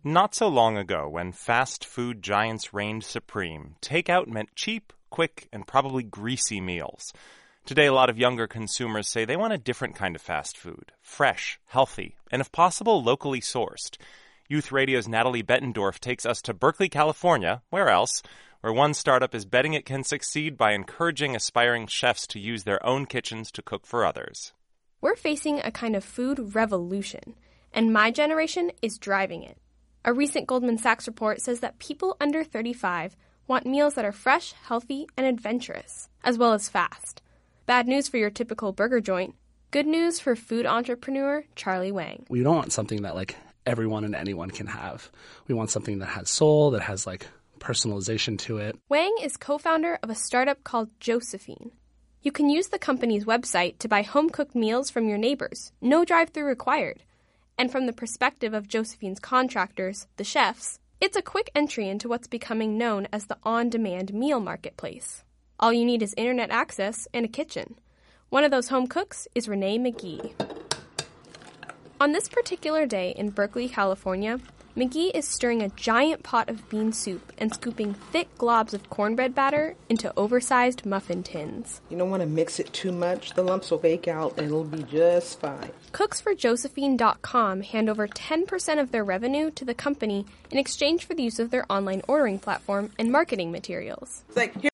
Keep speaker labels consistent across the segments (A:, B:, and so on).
A: Not so long ago, when fast food giants reigned supreme, takeout meant cheap, quick, and probably greasy meals. Today, a lot of younger consumers say they want a different kind of fast food, fresh, healthy, and if possible, locally sourced. Youth Radio's Natalie Bettendorf takes us to Berkeley, California, where else, where one startup is betting it can succeed by encouraging aspiring chefs to use their own kitchens to cook for others.
B: We're facing a kind of food revolution, and my generation is driving it. A recent Goldman Sachs report says that people under 35 want meals that are fresh, healthy, and adventurous, as well as fast. Bad news for your typical burger joint. Good news for food entrepreneur Charlie Wang.
C: We don't want something that everyone and anyone can have. We want something that has soul, that has personalization to it.
B: Wang is co-founder of a startup called Josephine. You can use the company's website to buy home-cooked meals from your neighbors, no drive-thru required. And from the perspective of Josephine's contractors, the chefs, it's a quick entry into what's becoming known as the on-demand meal marketplace. All you need is internet access and a kitchen. One of those home cooks is Renee McGee. On this particular day in Berkeley, California, McGee is stirring a giant pot of bean soup and scooping thick globs of cornbread batter into oversized muffin tins.
D: You don't want to mix it too much. The lumps will bake out and it'll be just fine.
B: Cooks for Josephine.com hand over 10% of their revenue to the company in exchange for the use of their online ordering platform and marketing materials.
D: It's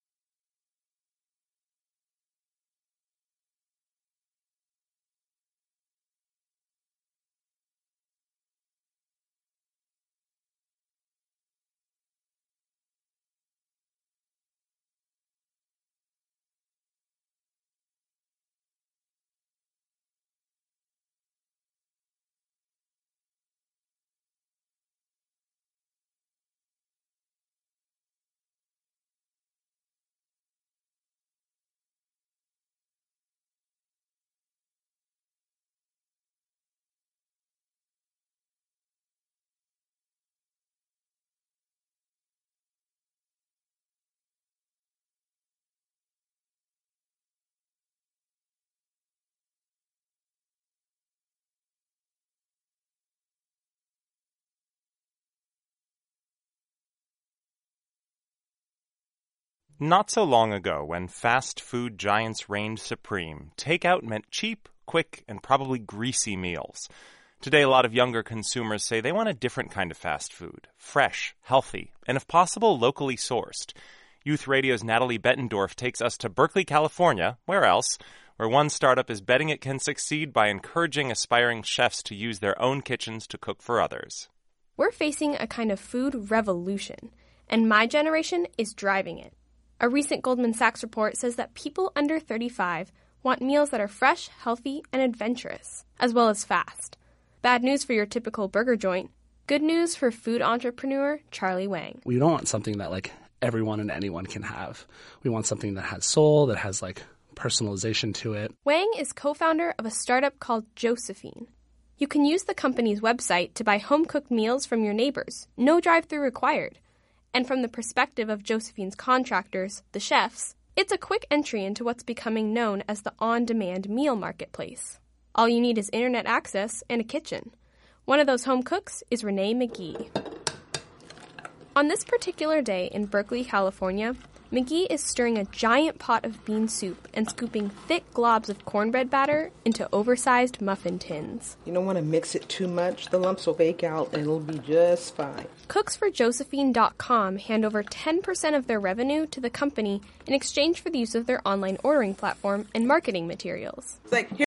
A: Not so long ago, when fast food giants reigned supreme, takeout meant cheap, quick, and probably greasy meals. Today, a lot of younger consumers say they want a different kind of fast food, fresh, healthy, and if possible, locally sourced. Youth Radio's Natalie Bettendorf takes us to Berkeley, California, where else, where one startup is betting it can succeed by encouraging aspiring chefs to use their own kitchens to cook for others.
B: We're facing a kind of food revolution, and my generation is driving it. A recent Goldman Sachs report says that people under 35 want meals that are fresh, healthy, and adventurous, as well as fast. Bad news for your typical burger joint. Good news for food entrepreneur Charlie Wang.
C: We don't want something that everyone and anyone can have. We want something that has soul, that has personalization to it.
B: Wang is co-founder of a startup called Josephine. You can use the company's website to buy home-cooked meals from your neighbors, no drive-thru required. And from the perspective of Josephine's contractors, the chefs, it's a quick entry into what's becoming known as the on-demand meal marketplace. All you need is internet access and a kitchen. One of those home cooks is Renee McGee. On this particular day in Berkeley, California, McGee is stirring a giant pot of bean soup and scooping thick globs of cornbread batter into oversized muffin tins.
D: You don't want to mix it too much. The lumps will bake out and it'll be just fine.
B: Cooks for Josephine.com hand over 10% of their revenue to the company in exchange for the use of their online ordering platform and marketing materials.
D: It's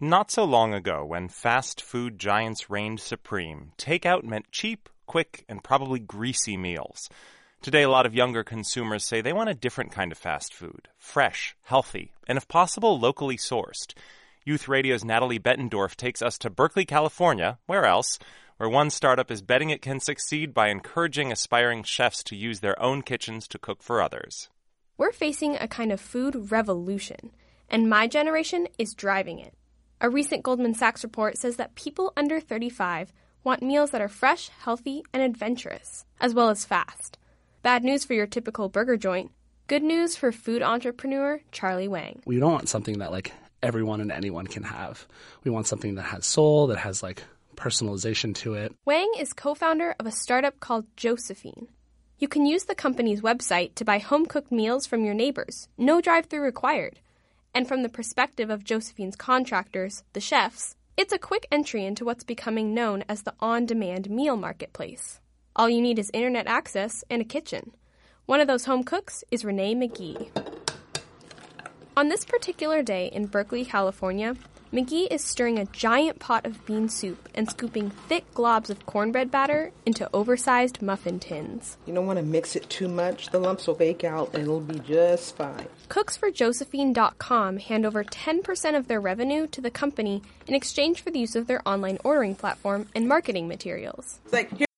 A: Not so long ago, when fast food giants reigned supreme, takeout meant cheap, quick, and probably greasy meals. Today, a lot of younger consumers say they want a different kind of fast food, fresh, healthy, and if possible, locally sourced. Youth Radio's Natalie Bettendorf takes us to Berkeley, California, where else, where one startup is betting it can succeed by encouraging aspiring chefs to use their own kitchens to cook for others.
B: We're facing a kind of food revolution, and my generation is driving it. A recent Goldman Sachs report says that people under 35 want meals that are fresh, healthy, and adventurous, as well as fast. Bad news for your typical burger joint. Good news for food entrepreneur Charlie Wang.
C: We don't want something that everyone and anyone can have. We want something that has soul, that has personalization to it.
B: Wang is co-founder of a startup called Josephine. You can use the company's website to buy home-cooked meals from your neighbors, no drive-thru required. And from the perspective of Josephine's contractors, the chefs, it's a quick entry into what's becoming known as the on-demand meal marketplace. All you need is internet access and a kitchen. One of those home cooks is Renee McGee. On this particular day in Berkeley, California, McGee is stirring a giant pot of bean soup and scooping thick globs of cornbread batter into oversized muffin tins.
D: You don't want to mix it too much. The lumps will bake out and it'll be just fine.
B: Cooks for Josephine.com hand over 10% of their revenue to the company in exchange for the use of their online ordering platform and marketing materials.
D: It's like,